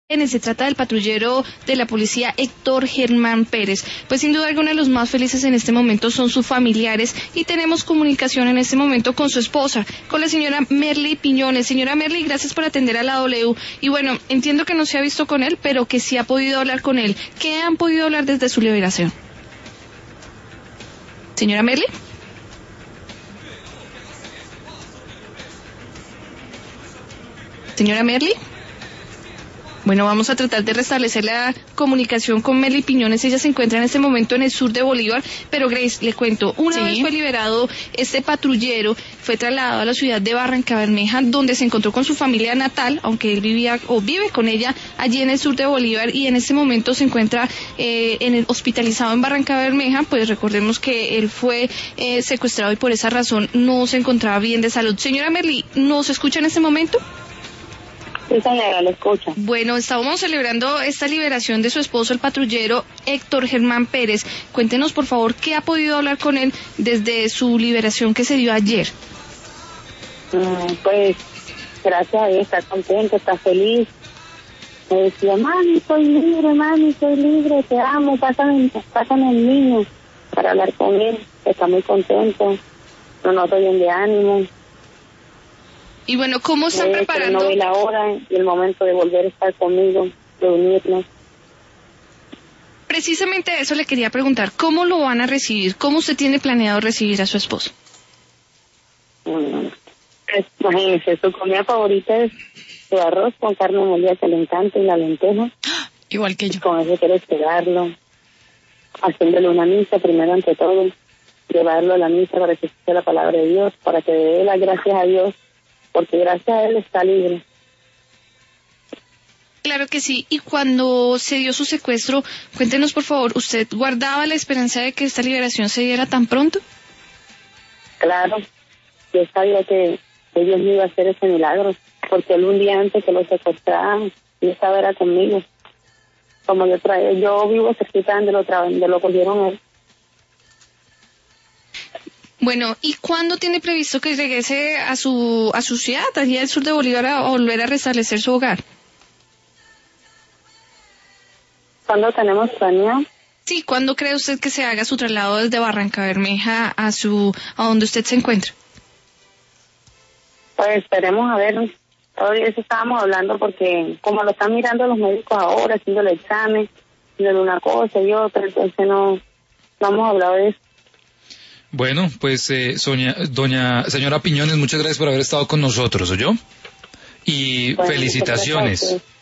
Se trata del patrullero de la policía Héctor Germán Pérez. Pues sin duda alguna los más felices en este momento son sus familiares y tenemos comunicación en este momento con su esposa, con la señora Merly Piñones. Señora Merly, gracias por atender a la W. Y bueno, entiendo que no se ha visto con él, pero que sí ha podido hablar con él. ¿Qué han podido hablar desde su liberación? Señora Merly. Señora Merly. Bueno, vamos a tratar de restablecer la comunicación con Merly Piñones. Ella se encuentra en este momento en el sur de Bolívar, pero Grace, le cuento, una vez fue liberado, este patrullero fue trasladado a la ciudad de Barrancabermeja, donde se encontró con su familia natal, aunque él vivía o vive con ella allí en el sur de Bolívar, y en este momento se encuentra hospitalizado en Barrancabermeja. Pues recordemos que él fue secuestrado y por esa razón no se encontraba bien de salud. Señora Merly, ¿nos escucha en este momento? Sí, señora, lo escucho. Bueno, estábamos celebrando esta liberación de su esposo, el patrullero Héctor Germán Pérez. Cuéntenos, por favor, ¿qué ha podido hablar con él desde su liberación que se dio ayer? Pues, gracias a Dios, está contento, está feliz. Me decía, mami, soy libre, te amo, pásame el niño para hablar con él. Está muy contento, no noto bien de ánimo. Y bueno, ¿cómo están preparando? No ve la hora y el momento de volver a estar conmigo, de unirnos. Precisamente eso le quería preguntar, ¿cómo lo van a recibir? ¿Cómo usted tiene planeado recibir a su esposo? Imagínese, su comida favorita es su arroz con carne molida que le encanta y la lenteja. Igual que yo. Y con eso quiero esperarlo, haciéndole una misa primero ante todo, llevarlo a la misa para que escuche la palabra de Dios, para que dé las gracias a Dios, porque gracias a él está libre. Claro que sí. Y cuando se dio su secuestro, cuéntenos por favor, ¿usted guardaba la esperanza de que esta liberación se diera tan pronto? Claro, yo sabía que Dios me iba a hacer ese milagro, porque él un día antes que lo secuestraran, yo estaba era conmigo. Como yo vivo cerquita donde lo cogieron a él. Bueno, ¿y cuándo tiene previsto que regrese a su ciudad, allí al sur de Bolívar, a volver a restablecer su hogar? ¿Cuándo tenemos planeado? Sí, ¿cuándo cree usted que se haga su traslado desde Barrancabermeja a donde usted se encuentra? Pues esperemos a ver. Hoy eso estábamos hablando porque como lo están mirando los médicos ahora, haciéndole examen, haciéndole una cosa y otra, entonces no hemos hablado de eso. Bueno, pues señora Piñones, muchas gracias por haber estado con nosotros, ¿oyó? Y bueno, felicitaciones.